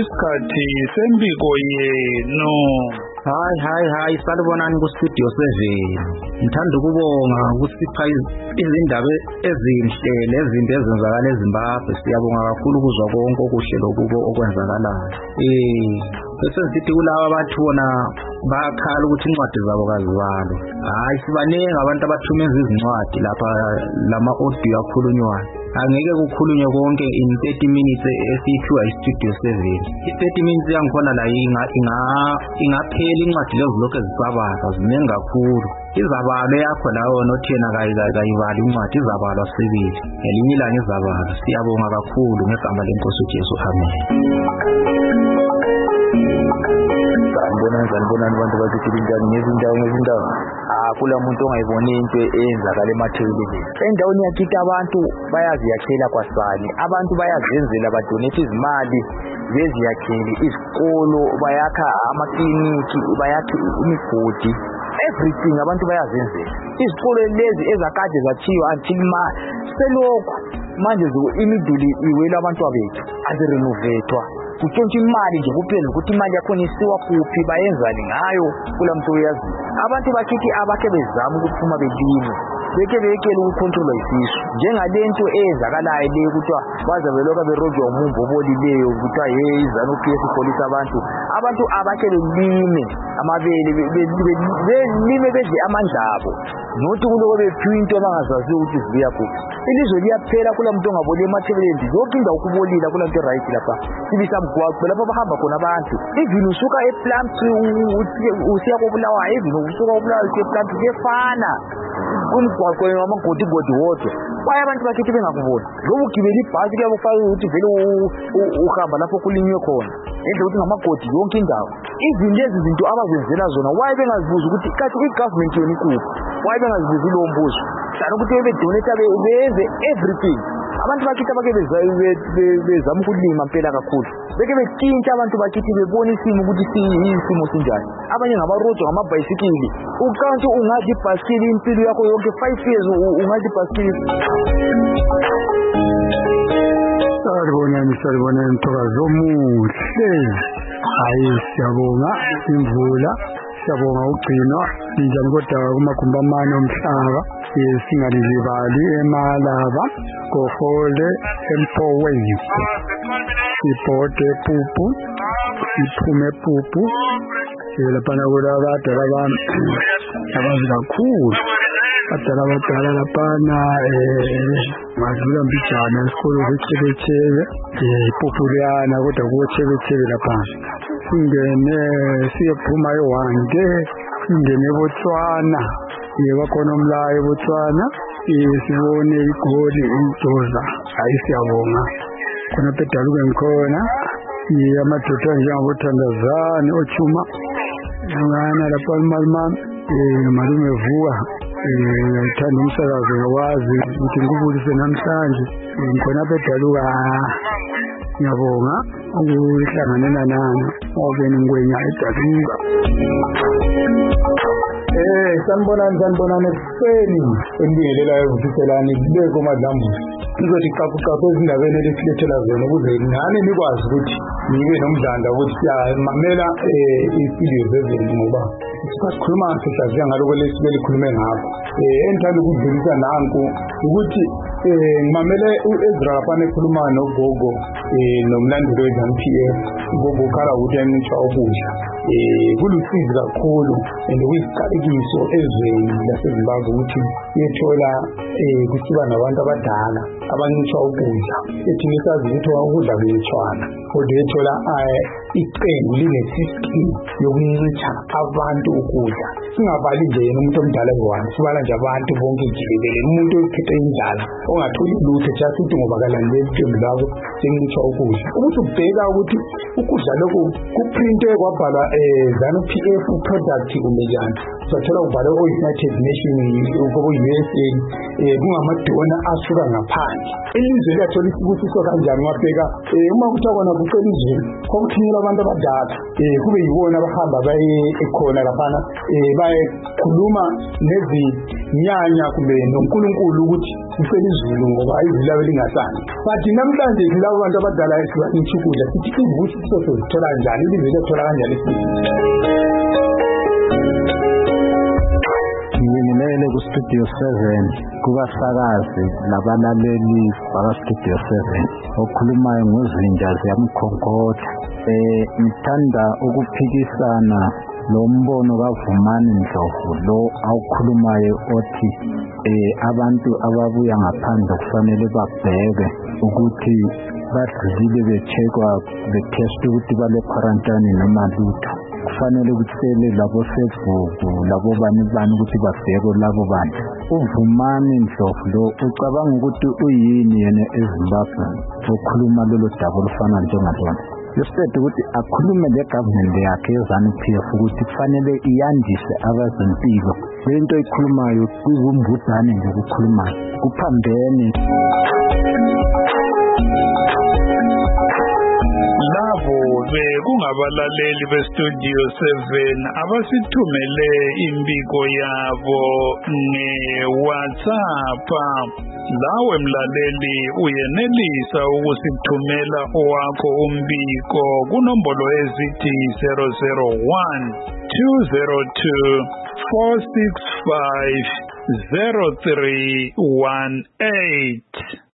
isikhathi sembiko yenu. Hayi salibonani ku-studio 7. Ngithanda ukubonga ukusipha izindaba ezinhle nezinto ezenzakala eZimbabwe. Siyabonga kakhulu ukuzwa konke okuhle lokubo okwenzakalayo. Bese sithi kulabo abantu bona bakhala ukuthi incwadi zabo kazibalwe. Hayi sibaningi abantu abathumeza izincwadi lapha lama audio akhulunywayo. Angeke kukhulunywe konke in 30 minutes esiyithiwa iStudio 7. I-30 minutes yangikhona la ingaphela incwadi lezo lokho ezisabaza ziningi kakhulu. Izabalo yakho lawo nothena kayibali incwadi izabalwa sibili. Ngelinye ilanga izabalwa. Siyabonga kakhulu ngegama leNkosi uJesu. Amen. Sanibonani abantu bakithi njani ngezindawo kula muntu ongayiboni into eyenzakala emathebeleni endaweni yakithi abantu bayaziyakhela kwasani abantu bayazenzela badonate izimali beziyakhele izikolo bayakha amakliniki bayakha imigodi everything abantu bayazenzela izikolo lezi ezakade zathiwa until selokhu manje imiduli iwela abantu abethu azirenovetwa kutshontsha imali nje kuphela ukuthi imali yakho isiwa kuphi bayenzani ngayo kula muntu uyazi abantu bakithi abakhe bezama ukuphuma belime bekele ukucontrola isisu njengalento eyenzakalayo le kuthiwa baza beloka berojwa umumbo obolileyo kuthiwa izanu PS police abantu abakhe belime amabele belime bedle amandlabo nothi kuloko bephiwa into abangazazi ukuthi zibuya kuphi ilizwe liyaphela kula muntu ongaboli emathebeleni yonke indawo kubolila kula muntu right lapha sibisa mgwaqo lapha bahamba khona abantu even usuka ePlant usiya koBulawayo even usuka koBulawayo usiya ePlant kuyefana umgwaqo ngamagodi wodwa kwaye abantu bakithi bengakuboni ngoba ugibela ibhasi kuyakufanele ukuthi vele uhamba lapho kulinywe khona endle ukuthi ngamagodi yonke indawo izinto ezi abazenzela zona why bengazibuza ukuthi kathi igovernment yona ikuphi why bengazibuza lo mbuzo hlala ukuthi bedonate benze everything abantu bakithi abake bezama ukulima impela kakhulu beke bekintsha abantu bakithi bebona isimo ukuthi siyisimo sinjani abanye ngabarojo ngamabhayisikili uqanto ungathi ibhayisikili impilo yakho yonke 5 years ungathi ibhayisikili Salibonani mthokazi omuhle. Hayi siyabonga imvula, siyabonga ugcinwa njani kodwa kumagumbi amane omhlaba singalibali eMalava Gohole eMfoweni sibhode ePupu siphume ePupu lapha kulaba abadala bami abazi kakhulu abadala lapana madlula mbijana isikolo seChebechebe populyana kodwa kuChebechebe lapha singene siyephuma eWande singene eBotswana bakhona umlayo eBotswana sibone igoli intoza hayi siyabonga khona pedaluke ngikhona amadoda njengabothandazane ochuma ngana lapha mama malume vuka ngithanda umsakazo ngwazi ukuthi ngikubulise namhlanje ngikhona pedaluka ngiyabonga ukuhlanganela nani obeni ngwenya edaluka sanibonani ekuseni endingelelayo ukufiselani kubeko madlambu nizothi qaquqaqo ezindabeni elisilethela zona ukuze nani nikwazi ukuthi nibe nomdlandla ukuthi siyamamela istudio 7 ngoba sikhuluma sihlaziya ngaloko lesibelikhulume ngakho engithanda ukudlulisa nanku ukuthi ngimamele uEzra lapha ekhuluma nogogo nomlandeli weZANU-PF gogo khala ukuthi emitsha ukudla kulusizi kakhulu kuyisiqalekiso ezweni laseZimbabwe ukuthi yethola kusiba nabantu abadala abancitsha ukudla ethi sazi ukuthi ukudla kuyetshwana kodwa yethola iqembu linesystem yokuncitsha abantu ukudla singabali nje yena umuntu omdala eWande sibala nje abantu bonke jikelele umuntu ophethe indlala ongatholi lutho just ukuthi ngoba kalandeli iqembu labo sencitsha ukudla ukuthi ubheka ukuthi ukudla lokho kuprintwe kwabhalwa ZANU-PF product kumbe njani sathola ubhalo United Nations ukuba USA kungamadona asuka ngaphandle ilizwe liyathola isibusiso kanjani wabheka uma kuthiwa kona kucela izulu kokuthinyelwa abantu abadala kube yiwona abahamba baye ekhona laphana bayekhuluma nezinyanya kumbe noNkulunkulu ukuthi kucela izulu ngoba izulu labe lingasani. Bathi namhlanje labo bantu abadala esibathukudla sithi ivusiso sozithola kanjani, ilizwi lethola kanjani ngibingelele ku-Studio 7 kubasakazi labalaleli baka-Studio 7 okhulumayo ngozinja ziyamkhonkotha. Ngithanda ukuphikisana lo mbono kaVumani Ndlovu lo awukhulumayo othi abantu ababuya ngaphandle kufanele babheke ukuthi badlulile be-checkwa be-test ukuthi bale quarantine noma lutho. Kufanele kutsele labo sevuku labo bani ukuthi babheke labo bantu. uVumani Ndlovu lo ucabanga ukuthi uyini yena eZimbabwe okhuluma lolo daba olufana njengalona? Instead ukuthi akhulume le-government yakhe yeZANU-PF ukuthi kufanele iyandise abazempilo. Lento ikhulumayo kuyimbudane nje ukukhulumayo kuphambene. Labo bekungabalaleli beStudio 7 abasithumele imbiko yabo nge-WhatsApp. Lawe mlaleli uyenelisa ukusithumela owakho umbiko kunombolo ezithi 001 202 465 0318.